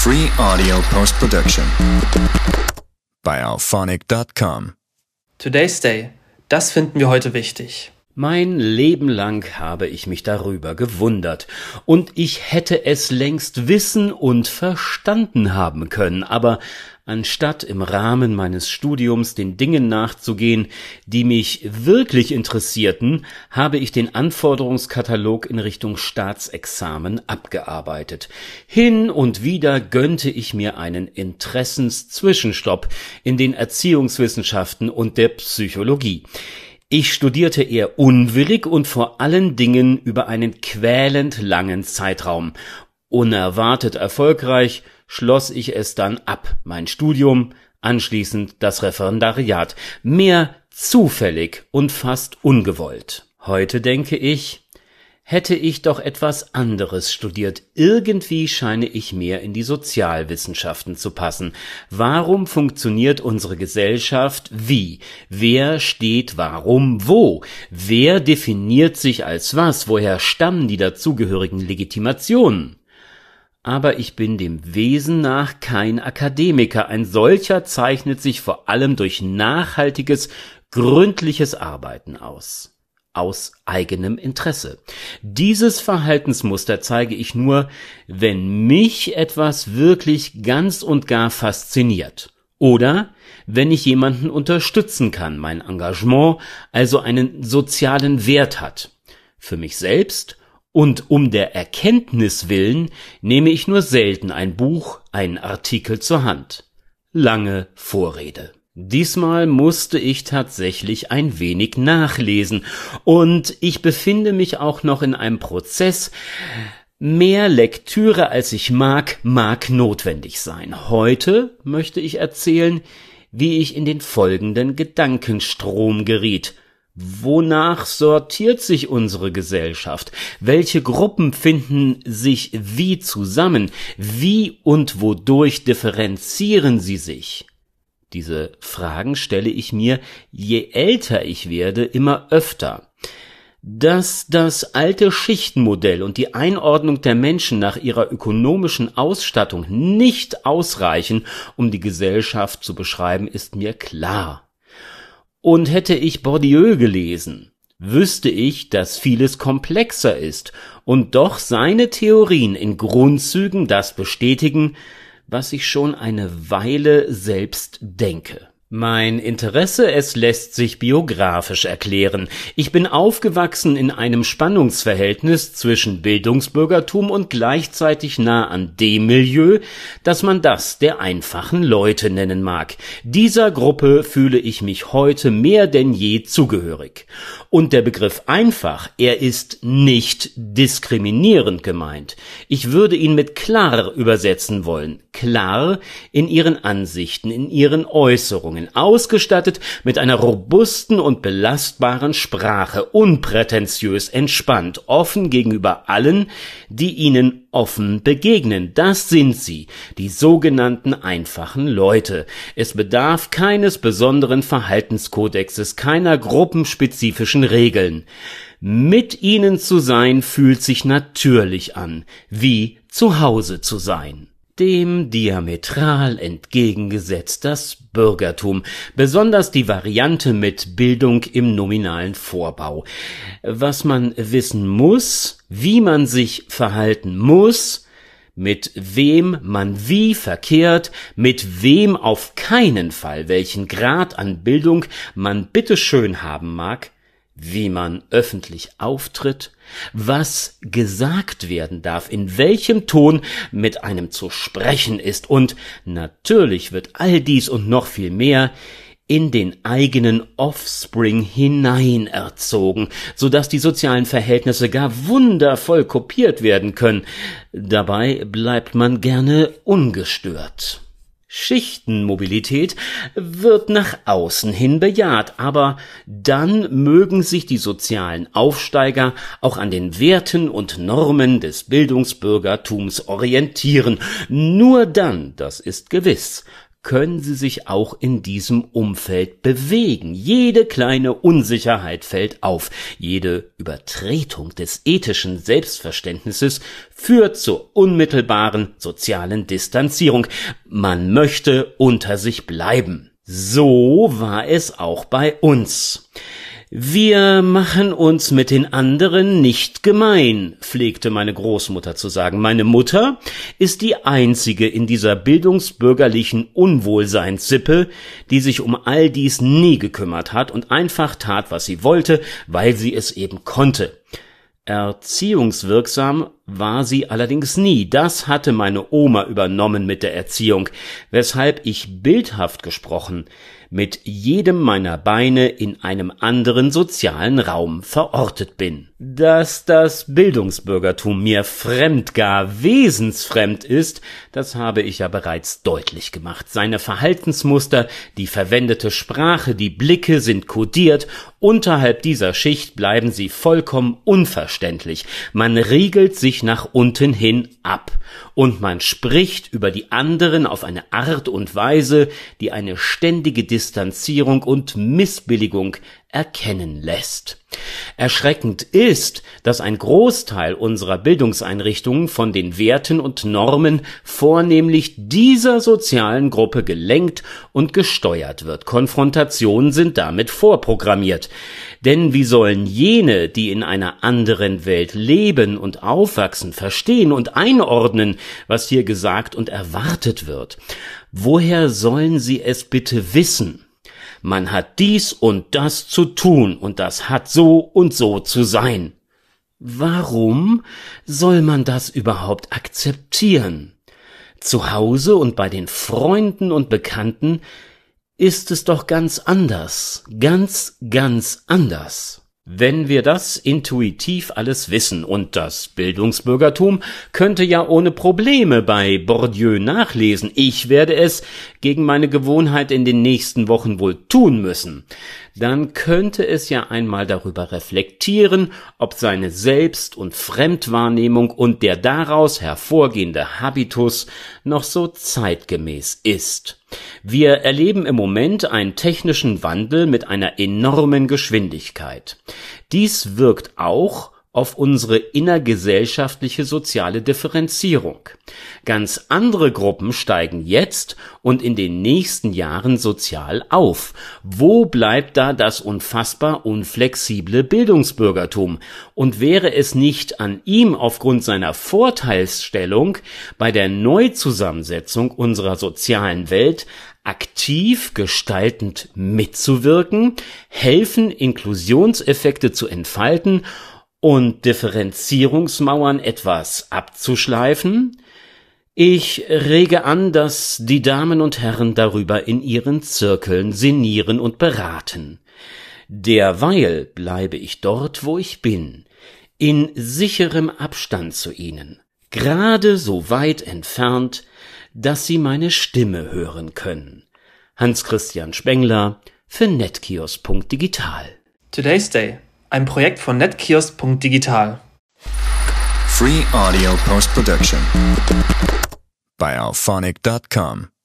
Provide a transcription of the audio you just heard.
Free audio post-production by Auphonic.com. Today's Day. Das finden wir heute wichtig. Mein Leben lang habe ich mich darüber gewundert, und ich hätte es längst wissen und verstanden haben können, aber anstatt im Rahmen meines Studiums den Dingen nachzugehen, die mich wirklich interessierten, habe ich den Anforderungskatalog in Richtung Staatsexamen abgearbeitet. Hin und wieder gönnte ich mir einen Interessenszwischenstopp in den Erziehungswissenschaften und der Psychologie. Ich studierte eher unwillig und vor allen Dingen über einen quälend langen Zeitraum. Unerwartet erfolgreich schloss ich es dann ab, mein Studium, anschließend das Referendariat, mehr zufällig und fast ungewollt. Heute denke ich, hätte ich doch etwas anderes studiert. Irgendwie scheine ich mehr in die Sozialwissenschaften zu passen. Warum funktioniert unsere Gesellschaft wie? Wer steht warum wo? Wer definiert sich als was? Woher stammen die dazugehörigen Legitimationen? Aber ich bin dem Wesen nach kein Akademiker. Ein solcher zeichnet sich vor allem durch nachhaltiges, gründliches Arbeiten aus eigenem Interesse. Dieses Verhaltensmuster zeige ich nur, wenn mich etwas wirklich ganz und gar fasziniert. Oder wenn ich jemanden unterstützen kann, mein Engagement also einen sozialen Wert hat. Für mich selbst und um der Erkenntnis willen nehme ich nur selten ein Buch, einen Artikel zur Hand. Lange Vorrede. Diesmal musste ich tatsächlich ein wenig nachlesen, und ich befinde mich auch noch in einem Prozess. Mehr Lektüre als ich mag notwendig sein. Heute möchte ich erzählen, wie ich in den folgenden Gedankenstrom geriet. Wonach sortiert sich unsere Gesellschaft? Welche Gruppen finden sich wie zusammen? Wie und wodurch differenzieren sie sich? Diese Fragen stelle ich mir, je älter ich werde, immer öfter. Dass das alte Schichtenmodell und die Einordnung der Menschen nach ihrer ökonomischen Ausstattung nicht ausreichen, um die Gesellschaft zu beschreiben, ist mir klar. Und hätte ich Bourdieu gelesen, wüsste ich, dass vieles komplexer ist und doch seine Theorien in Grundzügen das bestätigen, was ich schon eine Weile selbst denke. Mein Interesse, es lässt sich biografisch erklären. Ich bin aufgewachsen in einem Spannungsverhältnis zwischen Bildungsbürgertum und gleichzeitig nah an dem Milieu, das man das der einfachen Leute nennen mag. Dieser Gruppe fühle ich mich heute mehr denn je zugehörig. Und der Begriff einfach, er ist nicht diskriminierend gemeint. Ich würde ihn mit klar übersetzen wollen. Klar in ihren Ansichten, in ihren Äußerungen, ausgestattet mit einer robusten und belastbaren Sprache, unprätentiös, entspannt, offen gegenüber allen, die ihnen offen begegnen. Das sind sie, die sogenannten einfachen Leute. Es bedarf keines besonderen Verhaltenskodexes, keiner gruppenspezifischen Regeln. Mit ihnen zu sein fühlt sich natürlich an, wie zu Hause zu sein. Dem diametral entgegengesetzt das Bürgertum, besonders die Variante mit Bildung im nominalen Vorbau. Was man wissen muss, wie man sich verhalten muss, mit wem man wie verkehrt, mit wem auf keinen Fall welchen Grad an Bildung man bitteschön haben mag, wie man öffentlich auftritt, was gesagt werden darf, in welchem Ton mit einem zu sprechen ist, und natürlich wird all dies und noch viel mehr in den eigenen Offspring hinein erzogen, so dass die sozialen Verhältnisse gar wundervoll kopiert werden können. Dabei bleibt man gerne ungestört. Schichtenmobilität wird nach außen hin bejaht, aber dann mögen sich die sozialen Aufsteiger auch an den Werten und Normen des Bildungsbürgertums orientieren. Nur dann, das ist gewiss, können sie sich auch in diesem Umfeld bewegen. Jede kleine Unsicherheit fällt auf. Jede Übertretung des ethischen Selbstverständnisses führt zur unmittelbaren sozialen Distanzierung. Man möchte unter sich bleiben. So war es auch bei uns. Wir machen uns mit den anderen nicht gemein, pflegte meine Großmutter zu sagen. Meine Mutter ist die einzige in dieser bildungsbürgerlichen Unwohlseinssippe, die sich um all dies nie gekümmert hat und einfach tat, was sie wollte, weil sie es eben konnte. Erziehungswirksam war sie allerdings nie. Das hatte meine Oma übernommen mit der Erziehung, weshalb ich bildhaft gesprochen mit jedem meiner Beine in einem anderen sozialen Raum verortet bin. Dass das Bildungsbürgertum mir fremd, gar wesensfremd ist, das habe ich ja bereits deutlich gemacht. Seine Verhaltensmuster, die verwendete Sprache, die Blicke sind kodiert. Unterhalb dieser Schicht bleiben sie vollkommen unverständlich. Man riegelt sich nach unten hin ab und man spricht über die anderen auf eine Art und Weise, die eine ständige Distanzierung und Missbilligung erkennen lässt. Erschreckend ist, dass ein Großteil unserer Bildungseinrichtungen von den Werten und Normen vornehmlich dieser sozialen Gruppe gelenkt und gesteuert wird. Konfrontationen sind damit vorprogrammiert. Denn wie sollen jene, die in einer anderen Welt leben und aufwachsen, verstehen und einordnen, was hier gesagt und erwartet wird? Woher sollen sie es bitte wissen? Man hat dies und das zu tun und das hat so und so zu sein. Warum soll man das überhaupt akzeptieren? Zu Hause und bei den Freunden und Bekannten ist es doch ganz anders, ganz anders. Wenn wir das intuitiv alles wissen und das Bildungsbürgertum könnte ja ohne Probleme bei Bourdieu nachlesen, ich werde es gegen meine Gewohnheit in den nächsten Wochen wohl tun müssen, dann könnte es ja einmal darüber reflektieren, ob seine Selbst- und Fremdwahrnehmung und der daraus hervorgehende Habitus noch so zeitgemäß ist. Wir erleben im Moment einen technischen Wandel mit einer enormen Geschwindigkeit. Dies wirkt auch auf unsere innergesellschaftliche soziale Differenzierung. Ganz andere Gruppen steigen jetzt und in den nächsten Jahren sozial auf. Wo bleibt da das unfassbar unflexible Bildungsbürgertum? Und wäre es nicht an ihm aufgrund seiner Vorteilsstellung bei der Neuzusammensetzung unserer sozialen Welt aktiv gestaltend mitzuwirken, helfen, Inklusionseffekte zu entfalten und Differenzierungsmauern etwas abzuschleifen? Ich rege an, dass die Damen und Herren darüber in ihren Zirkeln sinnieren und beraten. Derweil bleibe ich dort, wo ich bin, in sicherem Abstand zu ihnen, gerade so weit entfernt, dass sie meine Stimme hören können. Hans-Christian Spengler für netkiosk.digital. Today's Day, ein Projekt von netkiosk.digital. Free audio post-production by alphonic.com.